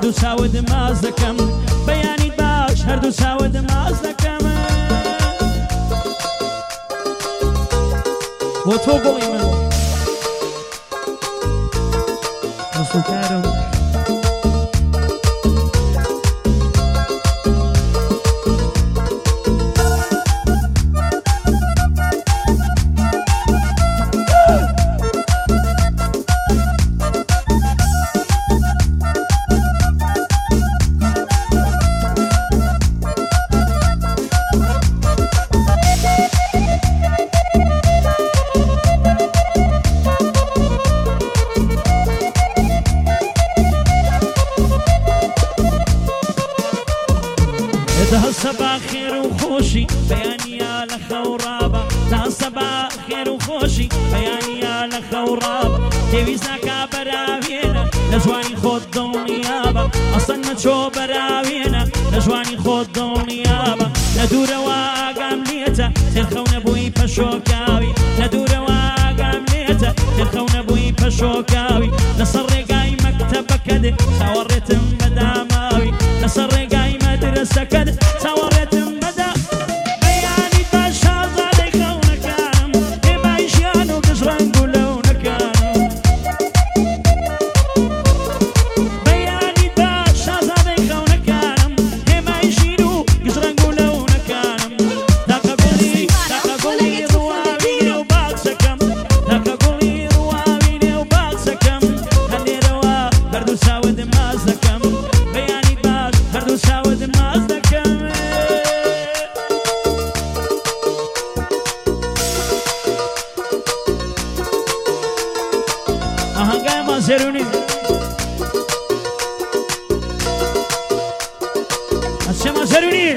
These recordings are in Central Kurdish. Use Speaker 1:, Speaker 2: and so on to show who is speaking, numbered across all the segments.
Speaker 1: هەردوو چاوت ماز دەکەم بەیانی باش هەردوو چاوت ماز دەکەم بۆ تۆ گوڵی من ڕسوکارم ده صباح خير وخوشي بياني يا لخورابة ده صباح خير وخوشي بياني يا لخورابة تيويزناك براوينا نجواني خود دنيابة أصلا نتشو براوينا نجواني خود دنيابة ندور واقام ليتا تلخون بوي بشوكاوي ندور واقام ليتا تلخون بوي بشوكاوي نصر رقاي مكتبك ده توريت مداماوي نصر رقاي مدرسة كده توريت مدى بياني باشا زادي خونكانم إما يشيانو قشران قولونكانم بياني باشا زادي خونكانم إما يشينو قشران قولونكانم داقا قولي رواويني وباقسكم داقا قولي رواويني وباقسكم هلي روا بردو ساود مازدكم بياني باش بردو ساود مازدكم آهنگای ما زرونی از چه ما زرونی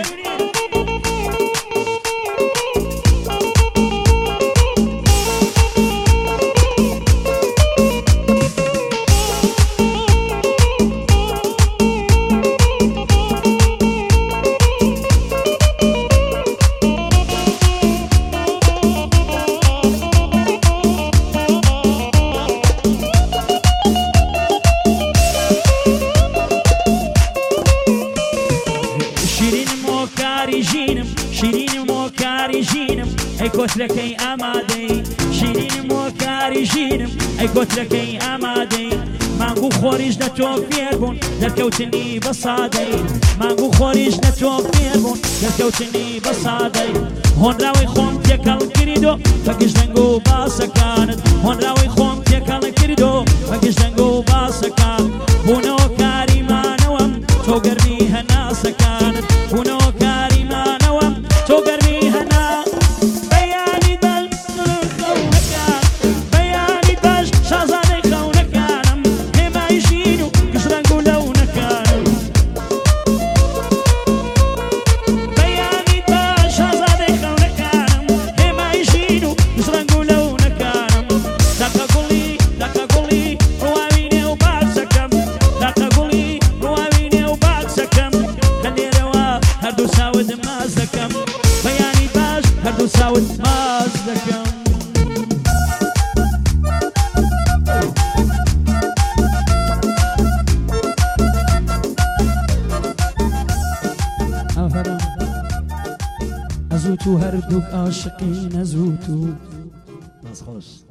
Speaker 1: شیرین موکاری ژینم ئەی کۆترەکەی ئامادەی شیرین موکاری ژینم ئەی کۆترەکەی ئامادەی مانگو خۆریش لە تۆ فێر بوون دەرکەوتنی بە سادەی مانگو خۆریش لە تۆ فێر بوون دەرکەوتنی بە سادەی هۆنراوەی خۆم تێکەڵ کردو بە گشتنگ و باسەکانت هۆنراوەی خۆم تێکەڵ کردو بە گشتنگ و باسەکان بوونەوە کاریمانەوەم تۆ گەرمی هەناسەکانت بوونەوە کاریمانەوەم تۆ گەرمی هەنا بەیانی دڵ خەونەکان بەیانی باش شازادەی خەونەکانم هێمای ژین و گشترەنگ و لەونەکانم بەیانی باش شازادەی خەونەکانم هێمای ژین و گشترەنگ و لەونەکانم داکە گوڵی ڕواوینێ و باکسەکەم داکە گوڵی ڕواوینێ و باکسەکەم لە لێرەوە هەردوو چاوت ماز دەکەم بەیانی باش هەردوو چاوت ماز دەکەم ئەفەرم ئەزوو تو هەردووک عاشقین ئەزوو تو باز خۆش